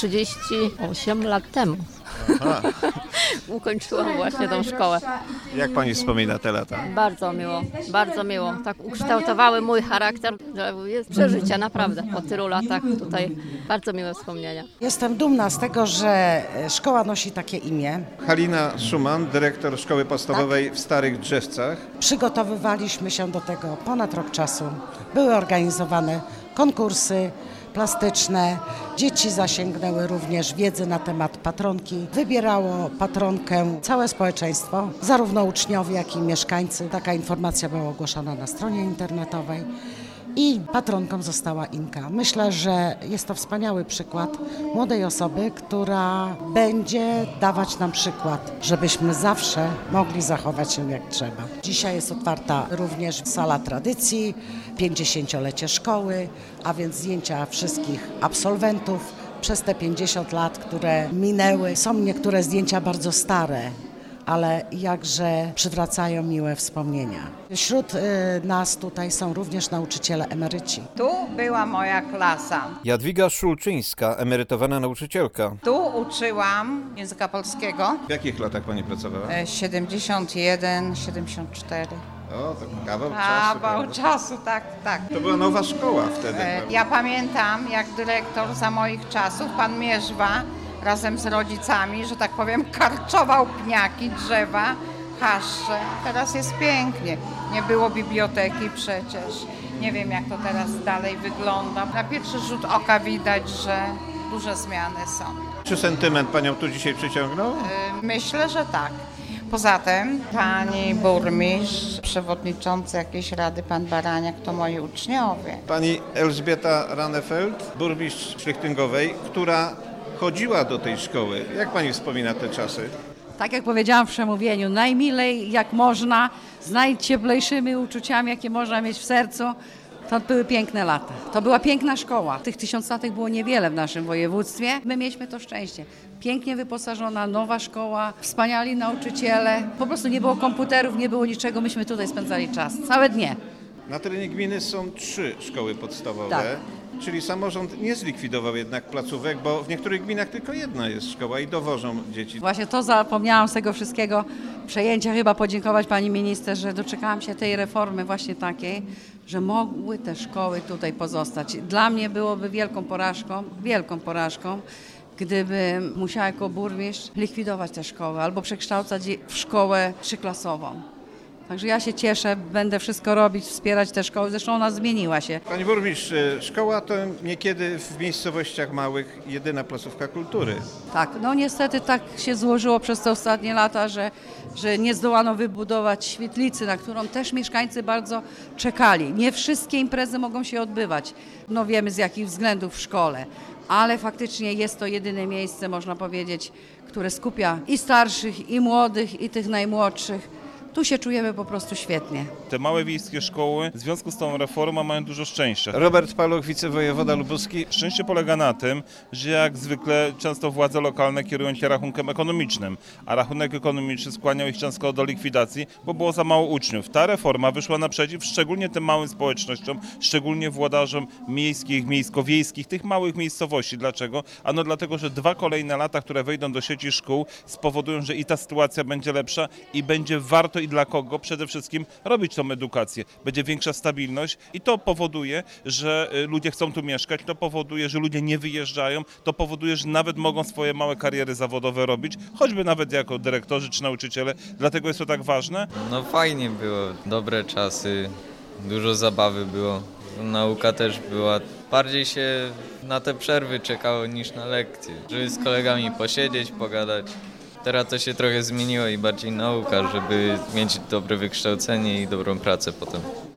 38 lat temu. Ukończyłam właśnie tą szkołę. Jak pani wspomina te lata? Bardzo miło, bardzo miło. Tak ukształtowały mój charakter, że jest przeżycia naprawdę po tylu latach tutaj. Bardzo miłe wspomnienia. Jestem dumna z tego, że szkoła nosi takie imię. Halina Szuman, dyrektor szkoły podstawowej w Starych Drzewcach. Przygotowywaliśmy się do tego ponad rok czasu. Były organizowane konkursy plastyczne. Dzieci zasięgnęły również wiedzy na temat patronki. Wybierało patronkę całe społeczeństwo, zarówno uczniowie, jak i mieszkańcy. Taka informacja była ogłoszona na stronie internetowej i patronką została Inka. Myślę, że jest to wspaniały przykład młodej osoby, która będzie dawać nam przykład, żebyśmy zawsze mogli zachować się jak trzeba. Dzisiaj jest otwarta również sala tradycji, 50-lecie szkoły, a więc zdjęcia wszystkich absolwentów przez te 50 lat, które minęły. Są niektóre zdjęcia bardzo stare, ale jakże przywracają miłe wspomnienia. Wśród nas tutaj są również nauczyciele emeryci. Tu była moja klasa. Jadwiga Szulczyńska, emerytowana nauczycielka. Tu uczyłam języka polskiego. W jakich latach pani pracowała? 71, 74. O, to kawał Kawał czasu, tak. To była nowa szkoła wtedy. Ja pamiętam, jak dyrektor za moich czasów, pan Mierzwa, razem z rodzicami, że tak powiem, karczował pniaki, drzewa, chaszcze. Teraz jest pięknie. Nie było biblioteki przecież. Nie wiem, jak to teraz dalej wygląda. Na pierwszy rzut oka widać, że duże zmiany są. Czy sentyment panią tu dzisiaj przyciągnął? Myślę, że tak. Poza tym pani burmistrz, przewodniczący jakiejś rady, pan Baraniak, to moi uczniowie. Pani Elżbieta Ranefeld, burmistrz Szlichtyngowej, która chodziła do tej szkoły. Jak pani wspomina te czasy? Tak jak powiedziałam w przemówieniu, najmilej jak można, z najcieplejszymi uczuciami, jakie można mieć w sercu. To były piękne lata. To była piękna szkoła. Tych 1000-latek było niewiele w naszym województwie. My mieliśmy to szczęście. Pięknie wyposażona, nowa szkoła, wspaniali nauczyciele. Po prostu nie było komputerów, nie było niczego. Myśmy tutaj spędzali czas. Całe dnie. Na terenie gminy są 3 szkoły podstawowe. Tak. Czyli samorząd nie zlikwidował jednak placówek, bo w niektórych gminach tylko jedna jest szkoła i dowożą dzieci. Właśnie to zapomniałam z tego wszystkiego przejęcia. Chyba podziękować pani minister, że doczekałam się tej reformy właśnie takiej, że mogły te szkoły tutaj pozostać. Dla mnie byłoby wielką porażką, gdybym musiała jako burmistrz likwidować te szkoły albo przekształcać je w szkołę 3-klasową. Także ja się cieszę, będę wszystko robić, wspierać te szkoły. Zresztą ona zmieniła się. Pani burmistrz, szkoła to niekiedy w miejscowościach małych jedyna placówka kultury. Tak, no niestety tak się złożyło przez te ostatnie lata, że nie zdołano wybudować świetlicy, na którą też mieszkańcy bardzo czekali. Nie wszystkie imprezy mogą się odbywać, no wiemy z jakich względów w szkole, ale faktycznie jest to jedyne miejsce, można powiedzieć, które skupia i starszych, i młodych, i tych najmłodszych. Tu się czujemy po prostu świetnie. Te małe wiejskie szkoły w związku z tą reformą mają dużo szczęścia. Robert Paluch, wicewojewoda lubuski. Szczęście polega na tym, że jak zwykle często władze lokalne kierują się rachunkiem ekonomicznym, a rachunek ekonomiczny skłaniał ich często do likwidacji, bo było za mało uczniów. Ta reforma wyszła naprzeciw szczególnie tym małym społecznościom, szczególnie włodarzom miejskich, miejsko-wiejskich, tych małych miejscowości. Dlaczego? Ano dlatego, że 2 kolejne lata, które wejdą do sieci szkół, spowodują, że i ta sytuacja będzie lepsza i będzie warto i dla kogo przede wszystkim robić tą edukację. Będzie większa stabilność i to powoduje, że ludzie chcą tu mieszkać, to powoduje, że ludzie nie wyjeżdżają, to powoduje, że nawet mogą swoje małe kariery zawodowe robić, choćby nawet jako dyrektorzy czy nauczyciele. Dlatego jest to tak ważne. No fajnie było, dobre czasy, dużo zabawy było. Nauka też była. Bardziej się na te przerwy czekało niż na lekcje, żeby z kolegami posiedzieć, pogadać. Teraz to się trochę zmieniło i bardziej nauka, żeby mieć dobre wykształcenie i dobrą pracę potem.